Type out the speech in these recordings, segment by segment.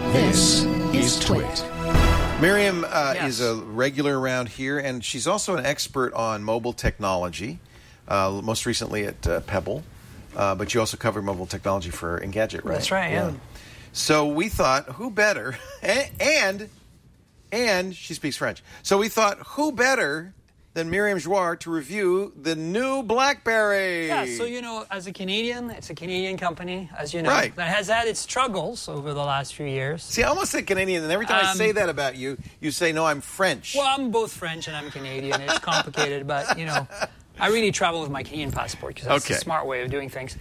This is Twit. Miriam is a regular around here, and she's also an expert on mobile technology, most recently at Pebble. But you also cover mobile technology for Engadget, right? That's right, yeah. So we thought, who better, and she speaks French. So we thought, who better than Miriam Jouard to review the new BlackBerry? Yeah, so, you know, as a Canadian, it's a Canadian company, as you know, right, that has had its struggles over the last few years. See, I almost said Canadian, and every time I say that about you, you say, no, I'm French. Well, I'm both French and I'm Canadian. It's complicated, but, you know, I really travel with my Canadian passport because that's a smart way of doing things.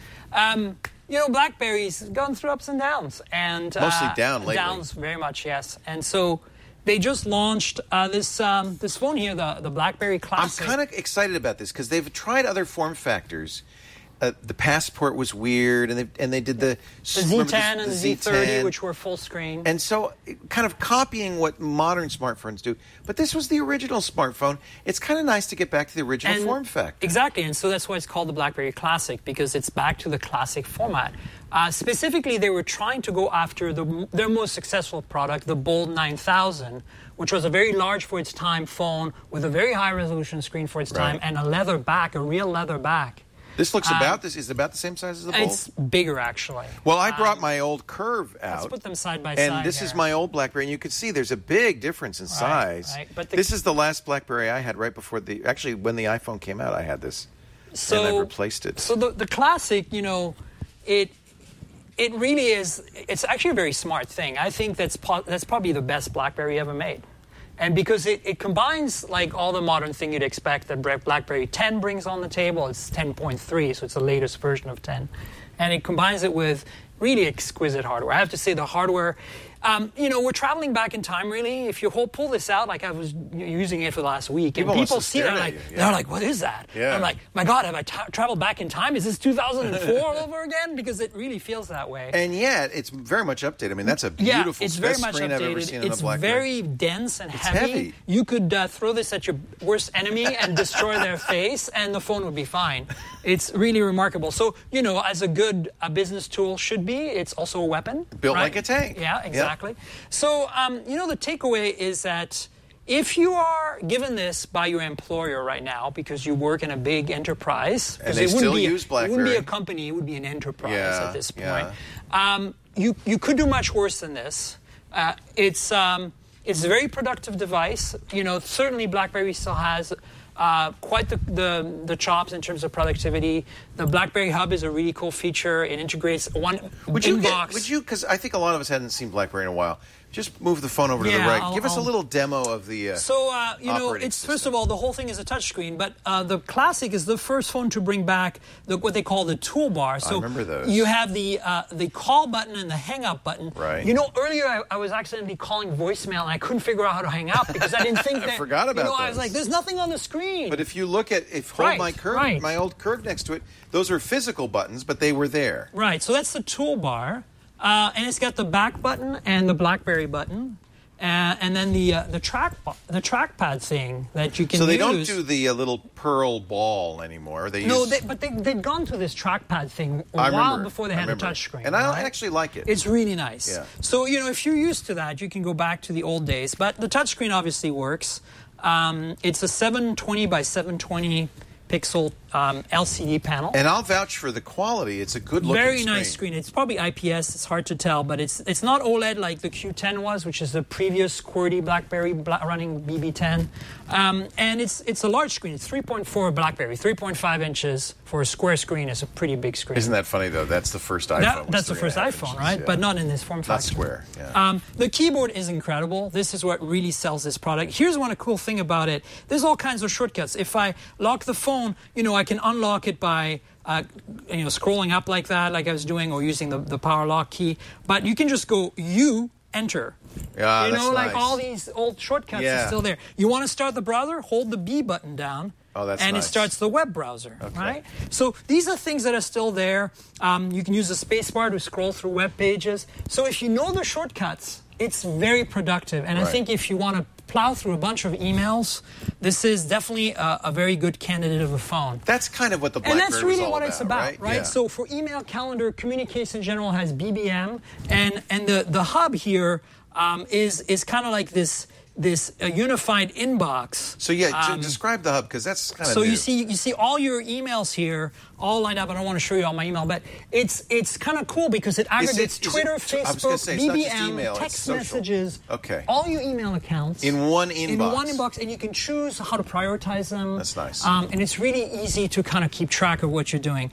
You know, BlackBerry's gone through ups and downs. And mostly down lately. Downs, very much, yes. And so they just launched this phone here, the BlackBerry Classic. I'm kind of excited about this because they've tried other form factors. The Passport was weird, and they did the Z10 and the Z30, which were full screen. And so, kind of copying what modern smartphones do. But this was the original smartphone. It's kind of nice to get back to the original form factor. Exactly, and so that's why it's called the BlackBerry Classic, because it's back to the classic format. Specifically, they were trying to go after their most successful product, the Bold 9000, which was a very large for its time phone with a very high resolution screen for its time and a leather back, a real leather back. This looks is about the same size as the Bold? It's bigger, actually. Well, I brought my old Curve out. Let's put them side by side. And this is my old BlackBerry, and you can see there's a big difference in size. Right. But this is the last BlackBerry I had right before actually, when the iPhone came out, I had this. And I replaced it. So the Classic, you know, it really is, it's actually a very smart thing. I think that's probably the best BlackBerry ever made. And because it combines like all the modern thing you'd expect that BlackBerry 10 brings on the table. It's 10.3, so it's the latest version of 10. And it combines it with really exquisite hardware. I have to say the hardware, you know, we're traveling back in time, really. If you pull this out, like I was using it for the last week, and people see it, they're like, what is that? Yeah. I'm like, my God, have I traveled back in time? Is this 2004 all over again? Because it really feels that way. And yet, it's very much updated. I mean, that's a beautiful it's very much screen updated. I've ever seen in a BlackBerry. It's very dense and heavy. You could throw this at your worst enemy and destroy their face, and the phone would be fine. It's really remarkable. So, you know, as a good business tool should be, it's also a weapon. Built like a tank. Yeah, exactly. Yep. So, you know, the takeaway is that if you are given this by your employer right now because you work in a big enterprise, and they still use BlackBerry. It wouldn't be a company, it would be an enterprise at this point. You could do much worse than this. It's a very productive device. You know, certainly BlackBerry still has quite the chops in terms of productivity. The BlackBerry Hub is a really cool feature. It integrates one inbox. Would you, because I think a lot of us hadn't seen BlackBerry in a while, just move the phone over to the right. Give us a little demo of the you know, it's first of all, the whole thing is a touchscreen, but the Classic is the first phone to bring back what they call the toolbar. So I remember those. You have the call button and the hang up button. Right. You know, earlier I was accidentally calling voicemail and I couldn't figure out how to hang up because I didn't think that. I forgot about those. I was like, there's nothing on the screen. But if you look at my old Curve next to it, those are physical buttons, but they were there. Right. So that's the toolbar, and it's got the back button and the BlackBerry button. And then the trackpad thing that you can use. So they don't do the little pearl ball anymore. But they'd gone to this trackpad thing a while before they had a touchscreen. And I actually like it. It's really nice. Yeah. So, you know, if you're used to that, you can go back to the old days. But the touchscreen obviously works. It's a 720 by 720 pixel LCD panel. And I'll vouch for the quality. It's a good-looking screen. Very nice screen. It's probably IPS. It's hard to tell, but it's not OLED like the Q10 was, which is the previous QWERTY BlackBerry running BB10. And it's a large screen. It's 3.4 BlackBerry, 3.5 inches for a square screen is a pretty big screen. Isn't that funny, though? That's the first iPhone. That's the first iPhone, right? Yeah. But not in this form factor. Not square, yeah. The keyboard is incredible. This is what really sells this product. Here's one cool thing about it. There's all kinds of shortcuts. If I lock the phone, you know, I can unlock it by scrolling up like that, like I was doing, or using the power lock key. But you can just go enter. Yeah, you know, that's like all these old shortcuts are still there. You want to start the browser? Hold the B button down. Oh, that's and nice. It starts the web browser, okay. right? So these are things that are still there. You can use the space bar to scroll through web pages. So if you know the shortcuts, it's very productive. And I think if you want to plow through a bunch of emails, this is definitely a very good candidate of a phone. That's kind of what the BlackBerry And that's really was all what it's about, right? Yeah. So for email, calendar, communication in general has BBM, and the hub here is kind of like this unified inbox. So describe the hub, because that's kind of so new. you see all your emails here all lined up. I don't want to show you all my email, but it's kind of cool because it aggregates Twitter, Facebook, BBM, text messages, all your email accounts in one inbox. And you can choose how to prioritize them. That's nice. And it's really easy to kind of keep track of what you're doing.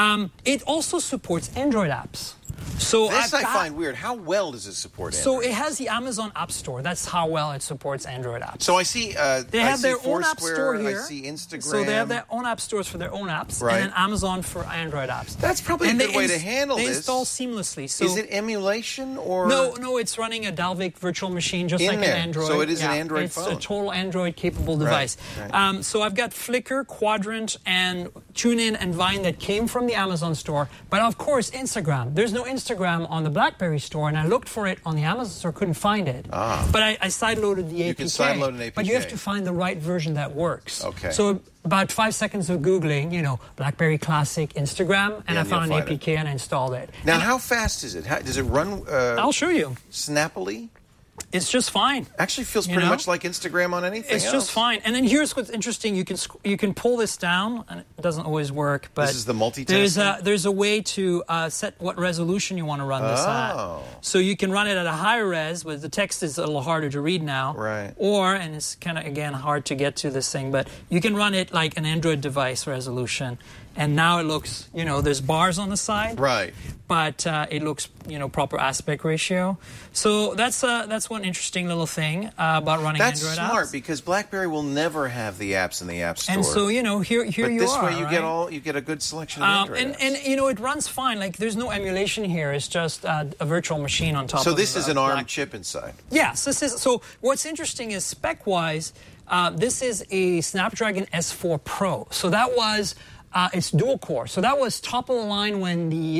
It also supports Android apps. So this I find weird. How well does it support Android? So it has the Amazon App Store. That's how well it supports Android apps. So I see they have their own app store here. I see Instagram. So they have their own app stores for their own apps, right. and then Amazon for Android apps. That's probably a good way to handle this. They install seamlessly. So is it emulation or no? It's running a Dalvik virtual machine, just like an Android. So it is an Android phone. It's a total Android capable device. Right. So I've got Flickr, Quadrant, and TuneIn and Vine that came from the Amazon store. But of course, Instagram. There's no Instagram on the BlackBerry store, and I looked for it on the Amazon store, couldn't find it. But I sideloaded the APK. You can sideload an APK. But you have to find the right version that works. Okay. So about 5 seconds of Googling, BlackBerry Classic Instagram, and I found an APK and I installed it. Now, how fast is it? Does it run I'll show you. Snappily? It's just fine. Actually feels pretty much like Instagram on anything It's just fine. And then here's what's interesting. You can pull this down, and it doesn't always work. But this is the multitasking? There's a way to set what resolution you want to run this at. So you can run it at a higher res, but the text is a little harder to read now. Right. And it's kind of, again, hard to get to this thing. But you can run it like an Android device resolution. And now it looks, there's bars on the side. Right. But it looks, proper aspect ratio. So that's one interesting little thing about running Android apps. That's smart, because BlackBerry will never have the apps in the App Store. And so, here but you are. But this way right? you get a good selection of Android apps. And it runs fine. Like, there's no emulation here. It's just a virtual machine on top of it. So this is an ARM chip inside. Yes. So what's interesting is spec-wise, this is a Snapdragon S4 Pro. So that was... it's dual core. So that was top of the line when the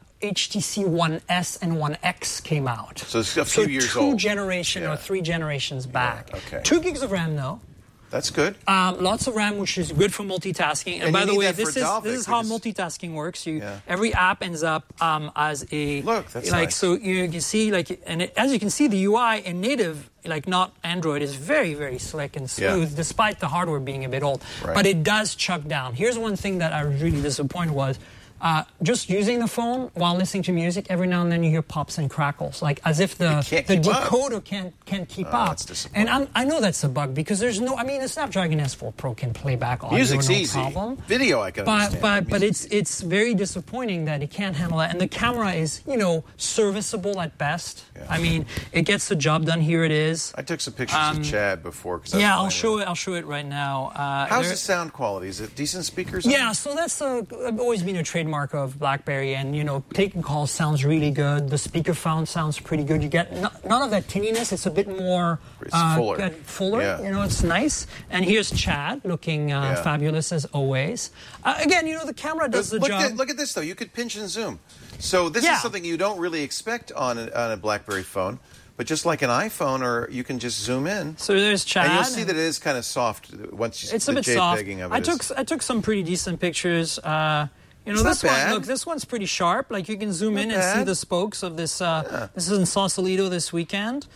HTC One S and One X came out. So it's a few years old. 2 generations or 3 generations back. Yeah, okay. 2 gigs of RAM, though. That's good. Lots of RAM, which is good for multitasking. And by the way, this is how multitasking works. Every app ends up as a... Look, that's nice. So you can see, as you can see, the UI in native, not Android, is very, very slick and smooth, despite the hardware being a bit old. Right. But it does chuck down. Here's one thing that I was really disappointed was, just using the phone while listening to music, every now and then you hear pops and crackles, as if the decoder can't keep up. That's disappointing. And I know that's a bug, because there's no... the Snapdragon S4 Pro can play back audio, Music's easy. Problem. Video, I can understand. But it's very disappointing that it can't handle that. And the camera is, serviceable at best. Yeah. It gets the job done. Here it is. I took some pictures of Chad before. I'll show it right now. How's the sound quality? Is it decent speakers? Yeah, so that's always been a trademark of BlackBerry, and taking calls sounds really good. The speakerphone sounds pretty good. You get none of that tinniness. It's a bit more fuller. Yeah. It's nice. And here's Chad looking fabulous as always. Again, the camera does the job. Look at this though. You could pinch and zoom. So this is something you don't really expect on a BlackBerry phone. But just like an iPhone, or you can just zoom in. So there's Chad. And you'll see that it is kind of soft once you see the JPEGing of it. I took some pretty decent pictures. This one, this one's pretty sharp. You can zoom in and see the spokes of this. This is in Sausalito this weekend.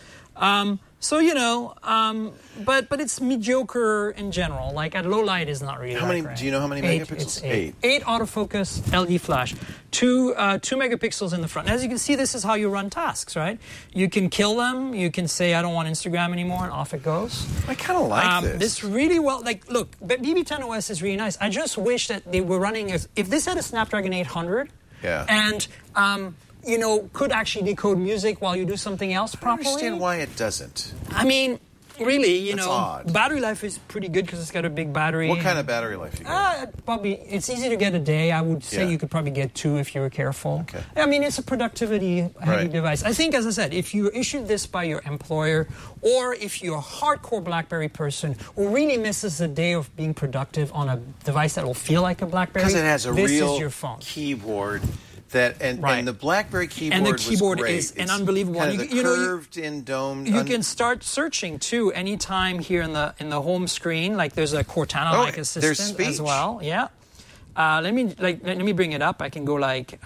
But it's mediocre in general. At low light, is not really. How many? Great. Do you know how many megapixels? It's 8. 8 autofocus LED flash. 2 megapixels in the front. As you can see, this is how you run tasks, right? You can kill them. You can say, I don't want Instagram anymore, and off it goes. I kind of like this. This really well. Look, BB10 OS is really nice. I just wish that they were running if this had a Snapdragon 800. Yeah. And could actually decode music while you do something else properly. I understand why it doesn't. Really, That's odd. Battery life is pretty good because it's got a big battery. What kind of battery life you got? Probably, it's easy to get a day. I would say you could probably get 2 if you were careful. Okay. It's a productivity-heavy device. I think, as I said, if you issued this by your employer, or if you're a hardcore BlackBerry person who really misses the day of being productive on a device that will feel like a BlackBerry, because it has a this real is your phone. keyboard. And the BlackBerry keyboard and the keyboard was great. is an unbelievable kind one. of the curved-in domed. You can start searching too anytime here in the home screen. Like there's a Cortana-like assistant as well. Yeah. Let me bring it up. I can go like,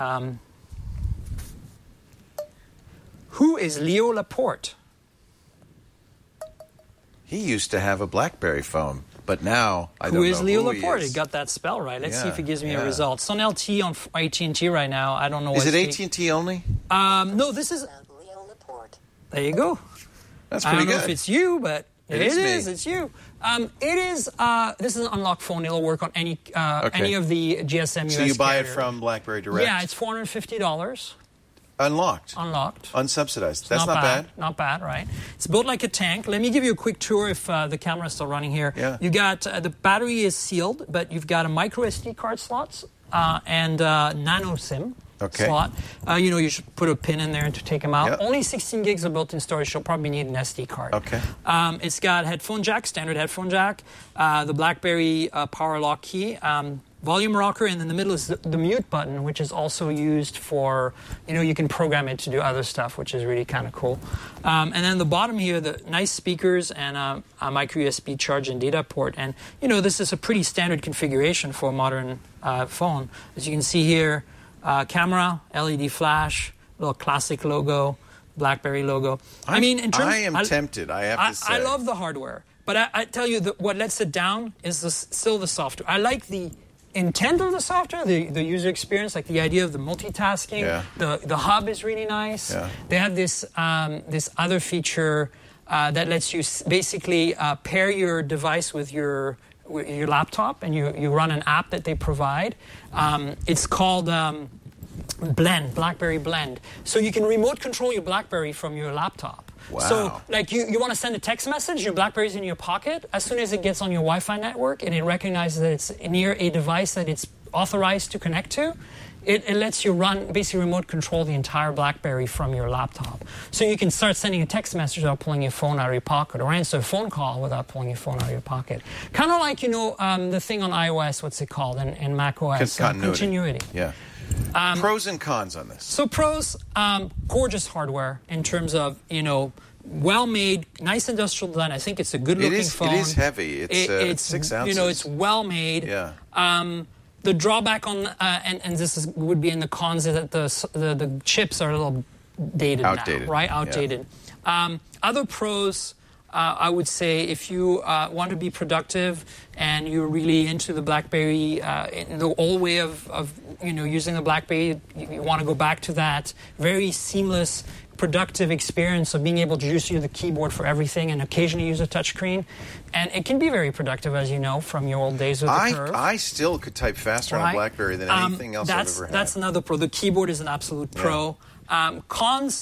who is Leo Laporte? He used to have a BlackBerry phone, but now I don't know who is Leo he Laporte? is. He got that spell right. Let's see if it gives me a result. It's on LT on AT&T right now. I don't know. Is it AT&T only? No, this is Leo Laporte. There you go. That's pretty good. I don't know if it's you, but it is. Me. It's you. It is. This is an unlocked phone. It'll work on any of the GSM. So you buy it from BlackBerry Direct? Yeah, it's $450. Unlocked. Unsubsidized. That's not bad. Not bad, right? It's built like a tank. Let me give you a quick tour if the camera is still running here. Yeah. You got the battery is sealed, but you've got a micro SD card slots and nano SIM slot. You should put a pin in there to take them out. Yep. Only 16 gigs of built-in storage. You'll probably need an SD card. Okay. It's got headphone jack, standard headphone jack, the BlackBerry power lock key. Volume rocker, and in the middle is the mute button, which is also used for, you can program it to do other stuff, which is really kind of cool. And then the bottom here, the nice speakers and a micro USB charge and data port. And, this is a pretty standard configuration for a modern phone. As you can see here, camera, LED flash, little classic logo, BlackBerry logo. I am tempted, I have to say. I love the hardware, but I tell you that what lets it down is still the software. I like the intent of the software, the user experience, like the idea of the multitasking. Yeah. The hub is really nice. Yeah. They have this other feature that lets you basically pair your device with your laptop, and you run an app that they provide. It's called Blend, BlackBerry Blend. So you can remote control your BlackBerry from your laptop. Wow. So, like, you want to send a text message, your BlackBerry's in your pocket. As soon as it gets on your Wi-Fi network and it recognizes that it's near a device that it's authorized to connect to, it lets you basically remote control the entire BlackBerry from your laptop. So you can start sending a text message without pulling your phone out of your pocket, or answer a phone call without pulling your phone out of your pocket. Kind of like, the thing on iOS, what's it called, and Mac OS? Continuity. Yeah. Pros and cons on this. So pros, gorgeous hardware in terms of, well-made, nice industrial design. I think it's a good-looking phone. It is heavy. It's 6 ounces. It's well-made. Yeah. The drawback on, and this would be in the cons, is that the chips are a little outdated now, right? Outdated. Yeah. Other pros, I would say, if you want to be productive and you're really into the BlackBerry, in the old way of using the BlackBerry, you want to go back to that very seamless, productive experience of being able to use the keyboard for everything and occasionally use a touchscreen. And it can be very productive, as you know, from your old days with the Curve. I still could type faster on a BlackBerry than anything else I've ever had. That's another pro. The keyboard is an absolute pro. Yeah. Cons,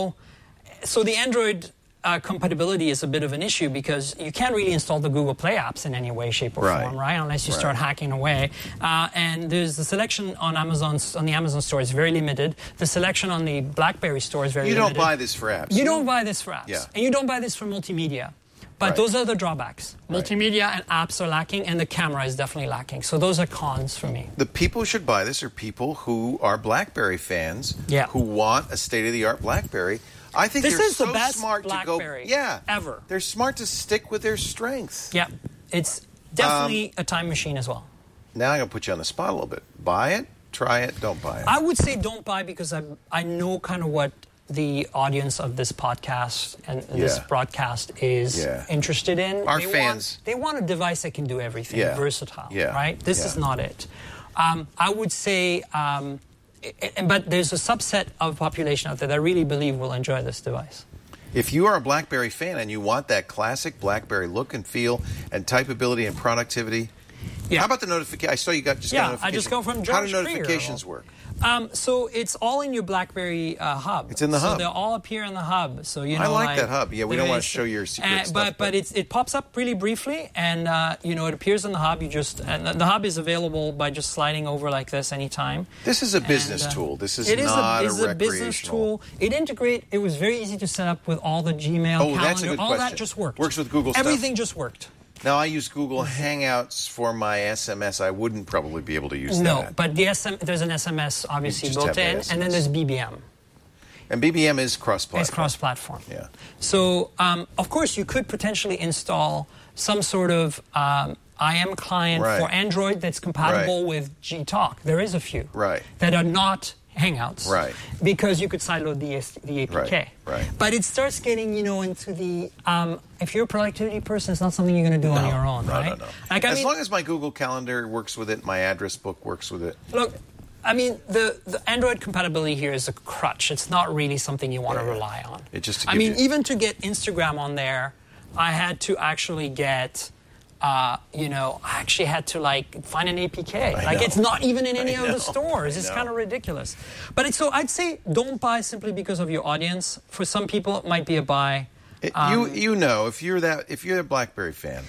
so the Android compatibility is a bit of an issue because you can't really install the Google Play apps in any way, shape, or form, right? Unless you start hacking away. And there's the selection on the Amazon store is very limited. The selection on the BlackBerry store is very limited. You don't buy this for apps. You don't buy this for apps. Yeah. And you don't buy this for multimedia. But those are the drawbacks. Multimedia and apps are lacking, and the camera is definitely lacking. So those are cons for me. The people who should buy this are people who are BlackBerry fans, who want a state-of-the-art BlackBerry. I think this they're is the so best smart BlackBerry to go. ever. They're smart to stick with their strengths. Yeah, it's definitely a time machine as well. Now I'm going to put you on the spot a little bit. Buy it, try it, don't buy it. I would say don't buy because I know kind of what the audience of this podcast and this broadcast is interested in. Our fans. They want a device that can do everything, versatile, right? This is not it. I would say... but there's a subset of the population out there that I really believe will enjoy this device. If you are a BlackBerry fan and you want that classic BlackBerry look and feel and typeability and productivity, how about the notification? I saw you got a notification. I just go from George How do notifications work? So it's all in your BlackBerry hub. It's in the hub. So they all appear in the hub. So I like that hub. Yeah, we don't want to show your secret stuff. But it pops up really briefly, and it appears in the hub. The hub is available by just sliding over like this anytime. This is a business tool. This is not a recreational. It is a business tool. It was very easy to set up with all the Gmail, calendar. That's a good all question. That just worked. Works with Google stuff. Everything just worked. Now, I use Google Hangouts for my SMS. I wouldn't probably be able to use that. No, but there's an SMS obviously built in, and then there's BBM. And BBM is cross-platform. It's cross-platform. Yeah. So, of course, you could potentially install some sort of IM client for Android that's compatible with Gtalk. There is a few that are not Hangouts, because you could sideload the APK. But it starts getting, into the if you're a productivity person, it's not something you're going to do on your own, right? No. Like, as long as my Google Calendar works with it, my address book works with it. Look, I mean, the Android compatibility here is a crutch. It's not really something you want to rely on. Even to get Instagram on there, I had to actually get. I actually had to find an APK. It's not even in any of the stores. It's kind of ridiculous. But so I'd say don't buy simply because of your audience. For some people, it might be a buy. If you're a BlackBerry fan,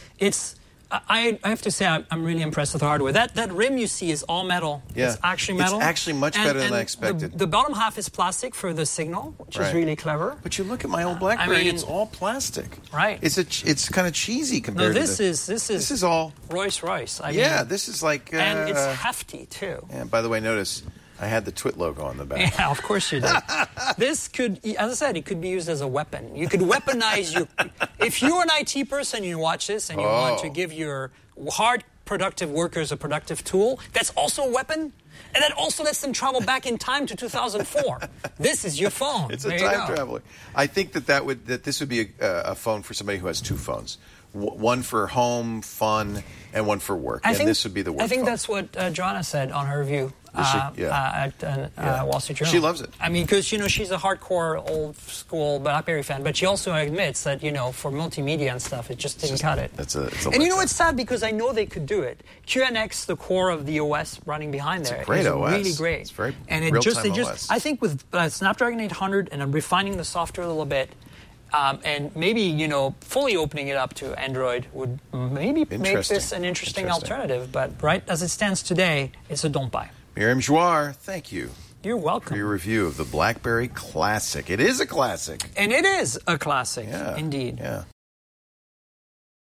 I have to say I'm really impressed with the hardware. That rim you see is all metal. Yeah. It's actually metal. It's actually much better than I expected. The bottom half is plastic for the signal, which is really clever. But you look at my old BlackBerry, it's all plastic. Right. it's kind of cheesy compared to this is all Rolls-Royce. This is like and it's hefty too. And by the way, notice I had the Twit logo on the back. Yeah, of course you did. This could, as I said, it could be used as a weapon. You could weaponize your... If you're an IT person and you watch this and you want to give your hard productive workers a productive tool, that's also a weapon. And that also lets them travel back in time to 2004. This is your phone. It's a time traveler. I think that this would be a phone for somebody who has two phones. One for home, fun, and one for work. This would be the work phone. I think that's what Joanna said on her review at Wall Street Journal. She loves it. I mean, because, she's a hardcore, old-school BlackBerry fan, but she also admits that, for multimedia and stuff, it just didn't cut it. It's it's sad because I know they could do it. QNX, the core of the OS running behind there, is OS. Really great. It's very real-time OS. I think with Snapdragon 800 and I'm refining the software a little bit, and maybe, fully opening it up to Android would maybe make this an interesting alternative. But right as it stands today, it's a don't buy. Myriam Joire, thank you. You're welcome. For your review of the BlackBerry Classic. It is a classic. And it is a classic, indeed. Yeah.